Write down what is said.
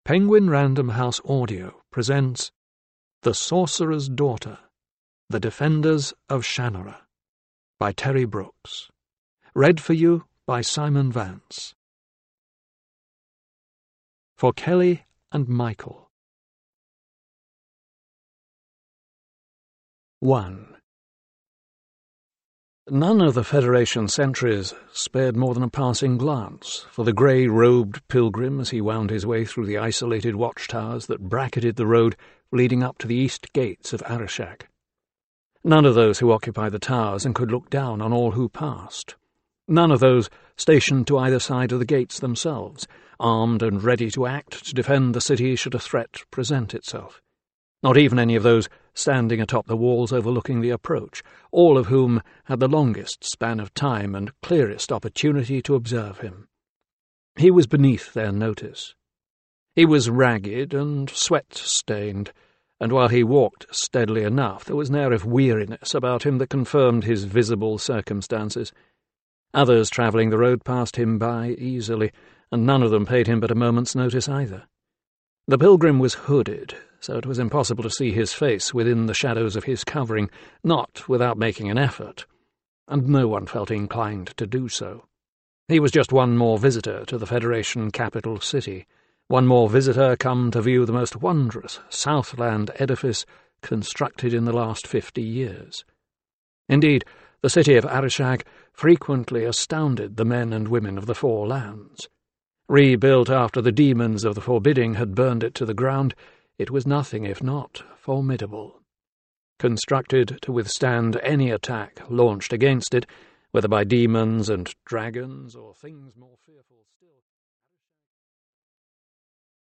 Penguin Random House Audio presents The Sorcerer's Daughter, The Defenders of Shannara by Terry Brooks. Read for you by Simon Vance. For Kelly and Michael. 1. None of the Federation sentries spared more than a passing glance for the grey-robed pilgrim as he wound his way through the isolated watchtowers that bracketed the road leading up to the east gates of Arishak. None of those who occupied the towers and could look down on all who passed. None of those stationed to either side of the gates themselves, armed and ready to act to defend the city should a threat present itself. Not even any of those standing atop the walls overlooking the approach, all of whom had the longest span of time and clearest opportunity to observe him. He was beneath their notice. He was ragged and sweat-stained, and while he walked steadily enough, there was an air of weariness about him that confirmed his visible circumstances. Others travelling the road passed him by easily, and none of them paid him but a moment's notice either. The pilgrim was hooded, so it was impossible to see his face within the shadows of his covering, not without making an effort, and no one felt inclined to do so. He was just one more visitor to the Federation capital city, one more visitor come to view the most wondrous Southland edifice constructed in the last 50 years. Indeed, the city of Arishak frequently astounded the men and women of the Four Lands. Rebuilt after the demons of the Forbidding had burned it to the ground, it was nothing if not formidable. Constructed to withstand any attack launched against it, whether by demons and dragons or things more fearful still.